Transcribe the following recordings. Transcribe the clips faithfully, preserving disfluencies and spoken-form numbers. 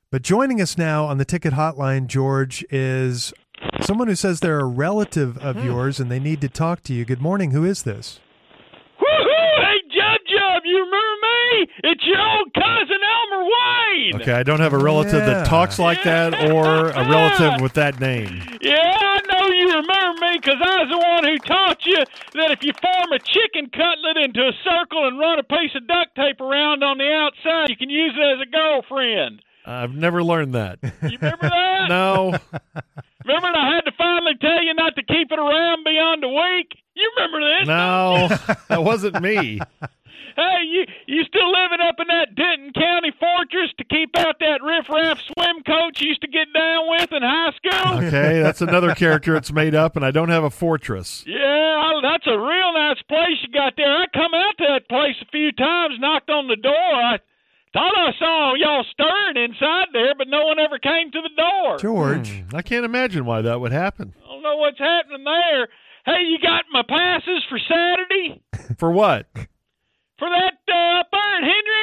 But joining us now on the ticket hotline, George, is someone who says they're a relative of yours and they need to talk to you. Good morning. Who is this? Woohoo! Hey, Jub Jub, you remember me? It's your old cousin Elmer Wayne. Okay, I don't have a relative Yeah. that talks like that or a relative with that name. Yeah, I know you remember me because I was the one who taught you that if you form a chicken cutlet into a circle and run a piece of duct tape around on the outside, you can use it as a girlfriend. I've never learned that. You remember that? No. Remember I had to finally tell you not to keep it around beyond a week? You remember this? No, that wasn't me. Hey, you you still living up in that Denton County fortress to keep out that riffraff swim coach you used to get down with in high school? Okay, that's another character it's made up, and I don't have a fortress. Yeah, I, that's a real nice place you got there. I come out to that place a few times, knocked on the door. I thought I saw y'all stirring inside there, but no one ever came to the door. George. Hmm, I can't imagine why that would happen. I don't know what's happening there. Hey, you got my passes for Saturday? For what? For that uh, up there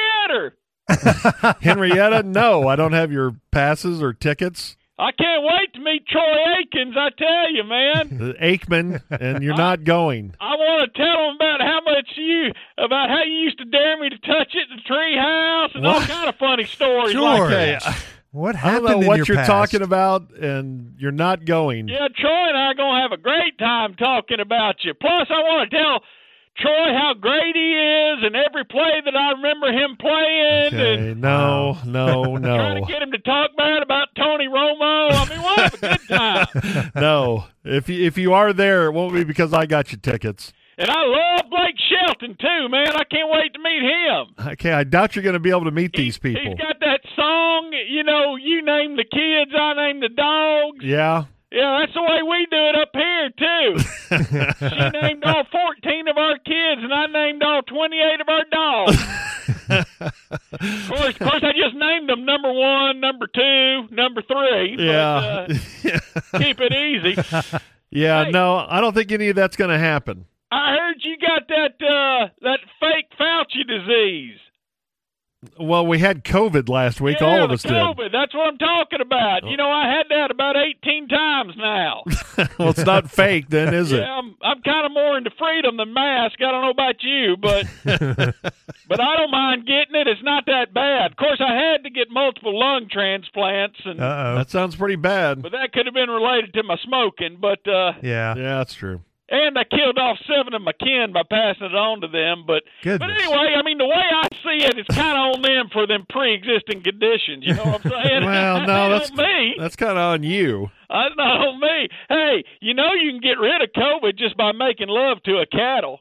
in Henrietta. Henrietta? No, I don't have your passes or tickets. I can't wait to meet Troy Aikens, I tell you, man. The Aikman, and you're not going. I want to tell him about how much you, about how you used to dare me to touch it in the tree house and all What? kind of funny stories George. like that. What I happened don't know in what your you're past? talking about, and you're not going. Yeah, Troy and I are going to have a great time talking about you. Plus, I want to tell Troy how great he is and every play that I remember him playing. Okay, And no, no, trying no. to get him to talk bad about Tony Romo. I mean, we'll have a good time. No. If you, if you are there, it won't be because I got you tickets. And I love Blake Shelton, too, man. I can't wait to meet him. Okay, I doubt you're going to be able to meet these He- people. He's got that song, you know, you name the kids, I name the dogs. Yeah? Yeah, that's the way we do it up here, too. She named all fourteen of our kids, and I named all twenty-eight of our dogs. of, course, of course, I just named them number one, number two, number three. Yeah. But, uh, keep it easy. Yeah, Hey. no, I don't think any of that's going to happen. I heard you got that uh, that fake Fauci disease. Well, we had COVID last week. Yeah, All of the us did. COVID. That's what I'm talking about. You know, I had that about eighteen times now. Well, it's not fake then, is it? Yeah, I'm I'm kind of more into freedom than mask. I don't know about you, but but I don't mind getting it. It's not that bad. Of course, I had to get multiple lung transplants, and Uh-oh. That sounds pretty bad. but that could have been related to my smoking. But uh, Yeah. Yeah, that's true. and I killed off seven of my kin by passing it on to them. But Goodness. but anyway, I mean, the way I see it, it's kind of on them for them pre-existing conditions. You know what I'm saying? Well, That no, ain't that's on me. that's kind of on you. That's not on me. Hey, you know you can get rid of COVID just by making love to a cattle.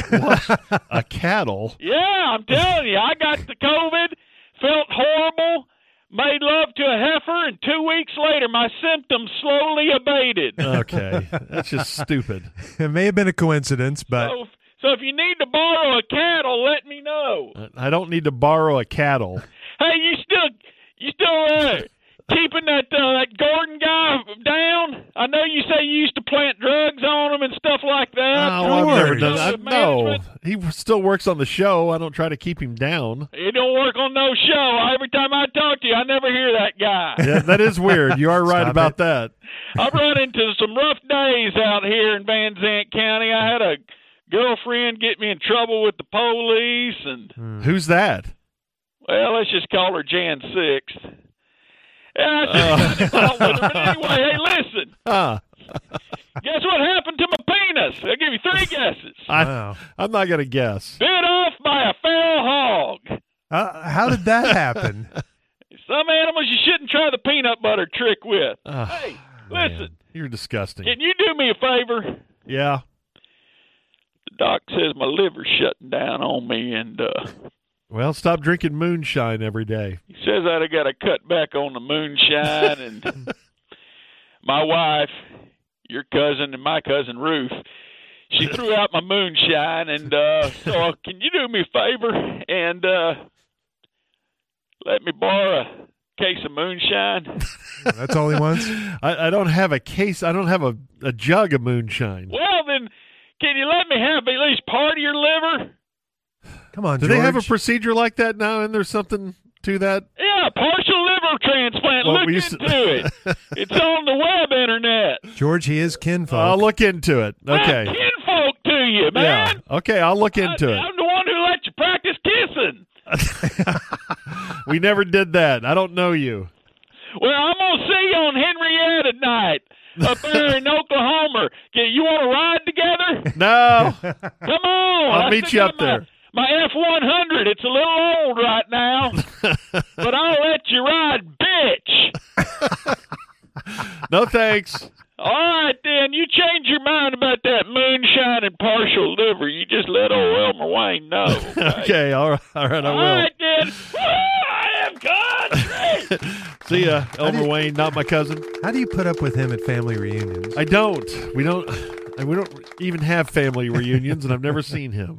A cattle. Yeah, I'm telling you, I got the COVID, felt horrible, made love to a heifer, and two weeks later my symptoms slowly abated. Okay, that's just stupid. It may have been a coincidence, but So, so if you need to borrow a cattle, let me know. I don't need to borrow a cattle. Hey, you still, you still uh, keeping that uh, that Gordon guy down? I know you say you used to plant drugs on him and stuff like that. Oh, I've never George. done that. No, Management. he still works on the show. I don't try to keep him down. It don't work on no show. Every time I talk to you, I never hear that guy. Yeah, that is weird. You are right Stop about it. that. I've run into some rough days out here in Van Zant County. I had a girlfriend get me in trouble with the police, and, Who's that? well, let's just call her Jan Sixth. Yeah, I just got involved with her. But anyway, hey, listen. Huh. Guess what happened to my penis? I'll give you three guesses. I, wow. I'm not going to guess. Bit off by a feral hog. Uh, how did that happen? Some animals you shouldn't try the peanut butter trick with. Oh, Hey, man, listen. You're disgusting. Can you do me a favor? Yeah. The doc says my liver's shutting down on me, and uh, Well, stop drinking moonshine every day. he says that I got to cut back on the moonshine. And my wife, your cousin, and my cousin Ruth, she threw out my moonshine. And uh, so, can you do me a favor and uh, let me borrow a case of moonshine? That's all he wants? I, I don't have a case. I don't have a, a jug of moonshine. Well, then, can you let me have at least part of your liver? Come on, Do George. they have a procedure like that now? And there's something to that? Yeah, partial liver transplant. what look we into used to- it. It's on the web internet. George, he is kinfolk. I'll look into it. I'm Okay. kinfolk to you, man. Yeah. Okay, I'll look into I, it. I'm the one who let you practice kissing. We never did that. I don't know you. Well, I'm gonna see you on Henrietta night up there in Oklahoma. Okay, you want to ride together? No. Come on. I'll I meet still you got up there. My, my F one hundred. It's a little old right now, but I'll let you ride, bitch. No thanks. All right, then. You change your mind about that moonshine and partial liver. You just let old Elmer Wayne know. Okay. Okay, all right, all right, I All will. right, then. Woo, I am country. See ya, do Elmer you- Wayne, not my cousin. How do you put up with him at family reunions? I don't. We don't. We don't even have family reunions, and I've never seen him.